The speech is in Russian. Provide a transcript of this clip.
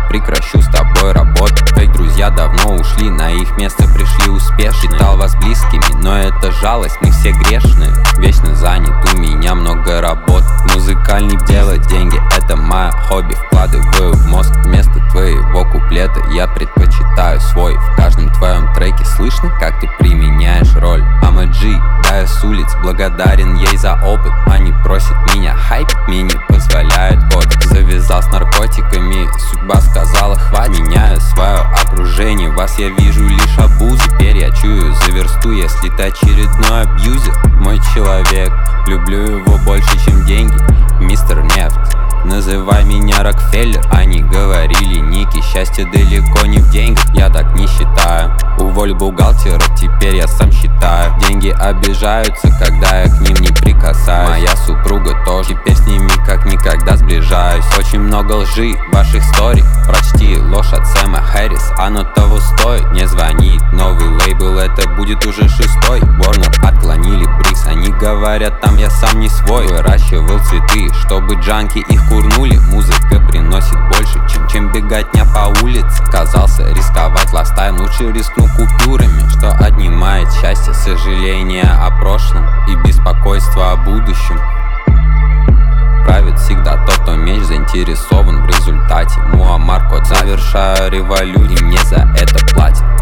прекращу с тобой работать. Фейк друзья давно ушли, на их место пришли успешные. Считал вас близкими, но это жалость, мы все грешные. Вечно занят, у меня много работ. Музыкальный делать деньги, это мое хобби. Вкладываю в мозг вместо твоего куплета. Я предпочитаю свой. В каждом твоем треке слышно, как ты применяешь роль. I'm a G, да, я с улиц, благодарен ей за опыт. Они просят меня хайпить, мне не позволяет кодекс. Завязал с наркотиками, судьба сказала хватит. Меняю свое окружение, вас я вижу лишь обузу. Теперь я чую за версту, если ты очередной абьюзер. Мой человек, люблю его больше, чем деньги. Мистер Нефть, называй меня Рокфеллер. Они говорили, Ники, счастье далеко не в деньгах. Я так не считаю. Уволь бухгалтеров, теперь я сам считаю. Деньги обижаются, когда я к ним не прикасаюсь. Моя супруга тоже, теперь с ними как никогда сближаюсь. Очень много лжи в ваших стори. Прочти ложь от Сэма Хэрис, оно того стоит. Не звонит новый лейбл, это будет уже 6-й. Warner отклонили Брикс, они говорят, там я сам не свой. Выращивал цветы, чтобы джанки их курнули. Музыка приносит больше, чем беготня по улице. Казался рисковать ластаем, лучше рискну купюрами. Что отнимает счастье, сожаление о прошлом и беспокойство о будущем. Правит всегда тот, кто меньше заинтересован в результате. Муаммар Кот, завершаю революцию, и мне за это платят.